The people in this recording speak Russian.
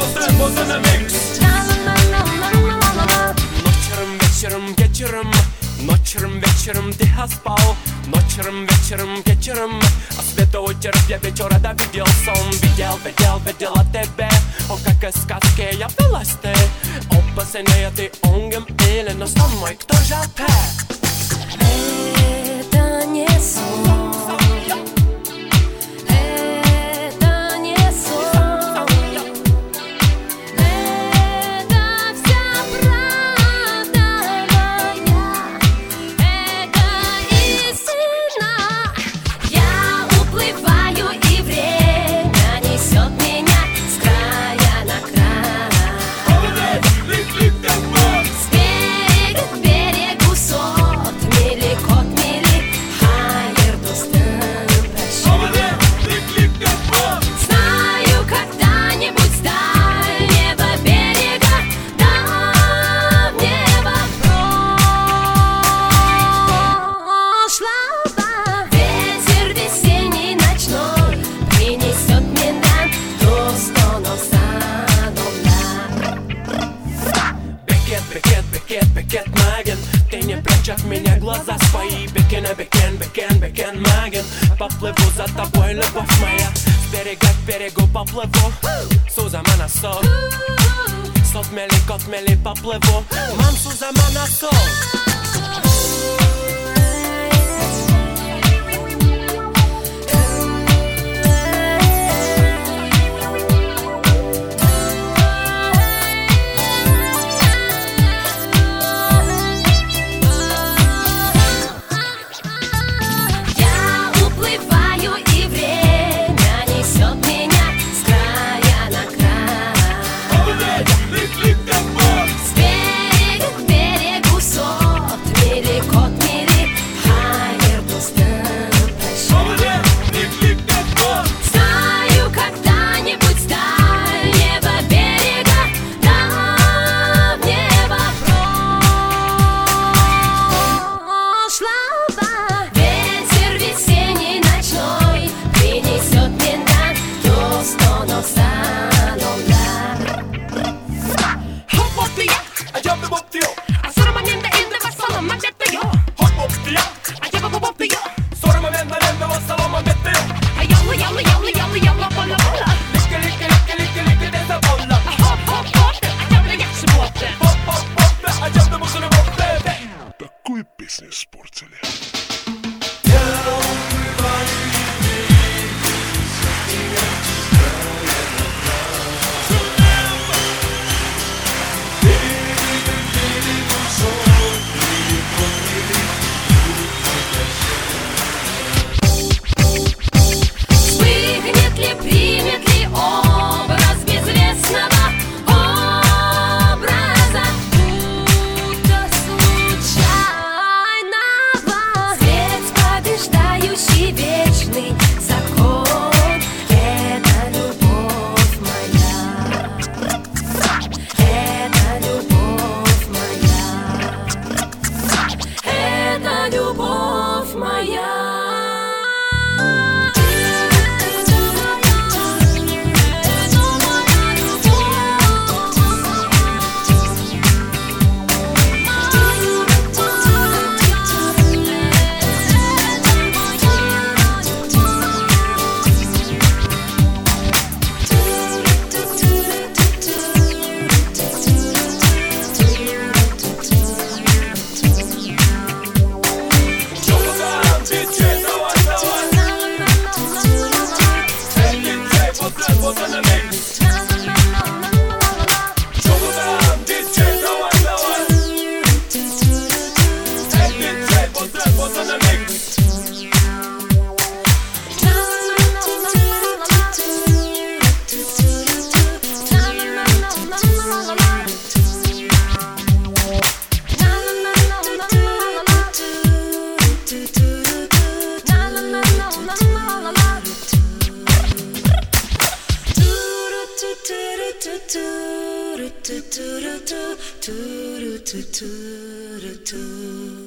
was in the mix. Ночером, вечером, ночером, вечером ты спал. Ночером, вечером, вечером, а света утер я вечера да видел сон. Видел от тебя, о как из сказки явилась ты. Оба сильнее ты онгем или но сон мой, кто же ты? Это не сон. Бекет, Маген, ты не прячь от меня глаза свои. Бекен, Маген, поплыву за тобой, любовь моя. С берега к берегу поплыву, Сузама на сол. Сот мели, поплыву, мам, Сузама на сол. Такую песню испортили. Вспыхнет ли, примет ли образ безвестного образа, будто случайного? Свет побеждающий вечный закон. Это любовь моя. Это любовь моя. Это любовь моя. Do